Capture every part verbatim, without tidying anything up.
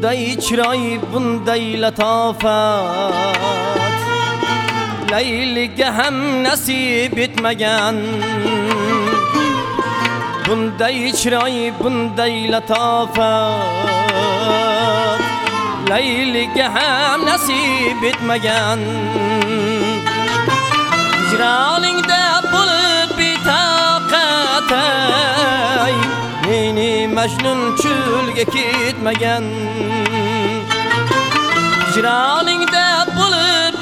bunday chiroy, bunday latofat Layliga ham nasib etmagan. Bunday chiroy, bunday latofat Layliga ham nasib etmagan. Hijroningda bo'lib betoqatay meni Majnun cho'lga ketmagan. Hijroningda bo'lib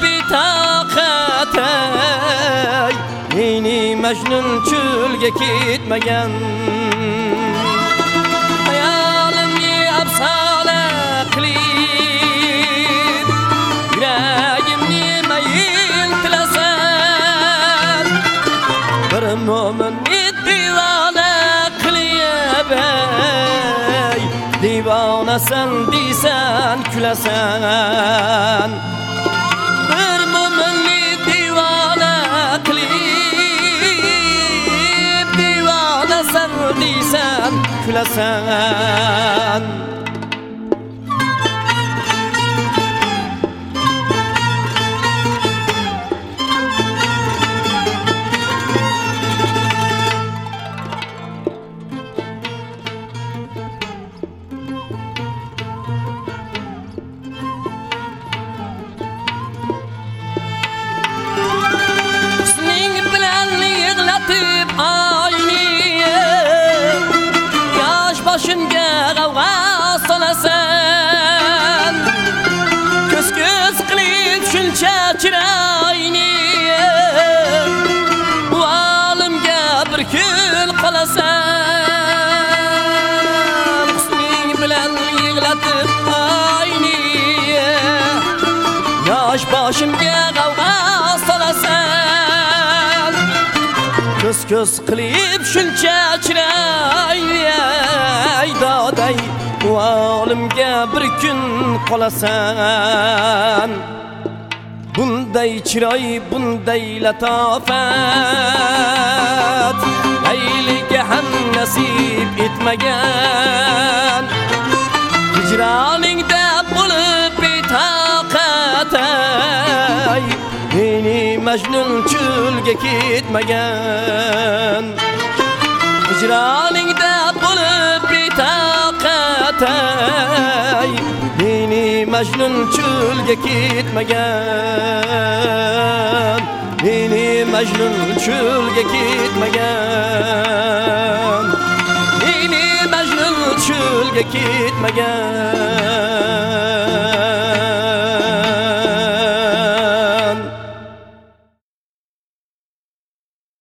betoqatay meni Majnun cho'lga ketmagan. Hayolimni afsona qilib yuragimni mayin tilasan. Bir mo'minni divona qilib ey divonasan deysan kulasan. Bir mo'minni divona qilib divonasan deysan kulasan. Başınga g'avg'o solasan. Ko'z-ko'z qilib shuncha chiroyni bu olamga bir kun qolasan. Husning bilan yig'latib oyni yosh boshimga g'avg'o solasan. Ko'z-ko'z qilib shuncha chiroyni doday bu olamga bir kun qolasan. Bunday chiroy, bunday latofat Layliga ham nasib etmagan. Hijroningda bo'lib betoqatay meni Majnun cho'lga ketmagan. Hijroningda bo'lib betoqatay meni Majnun cho'lga ketmagan. Meni Majnun cho'lga ketmagan. Meni Majnun cho'lga ketmagan.